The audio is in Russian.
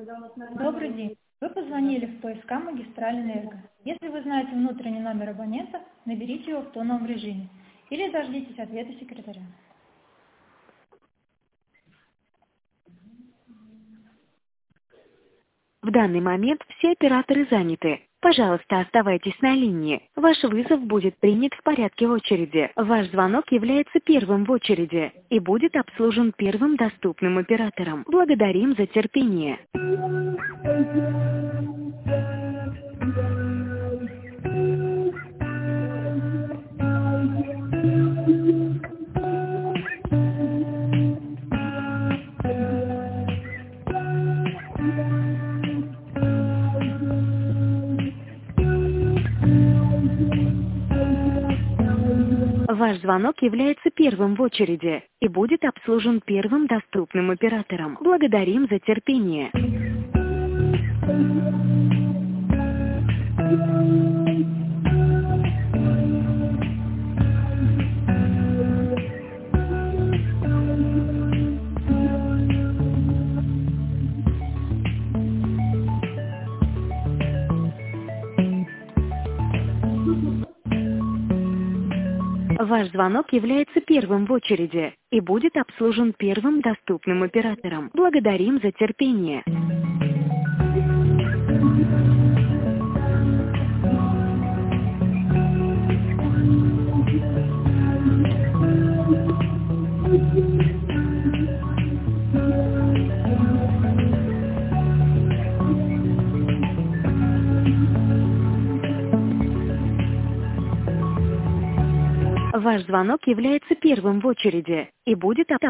Добрый день. Вы позвонили в ПСК «Магистраль Энерго». Если вы знаете внутренний номер абонента, наберите его в тоновом режиме или дождитесь ответа секретаря. В данный момент все операторы заняты. Пожалуйста, оставайтесь на линии. Ваш вызов будет принят в порядке очереди. Ваш звонок является первым в очереди и будет обслужен первым доступным оператором. Благодарим за терпение. Ваш звонок является первым в очереди и будет обслужен первым доступным оператором. Благодарим за терпение. Ваш звонок является первым в очереди и будет обслужен первым доступным оператором. Благодарим за терпение. Ваш звонок является первым в очереди и будет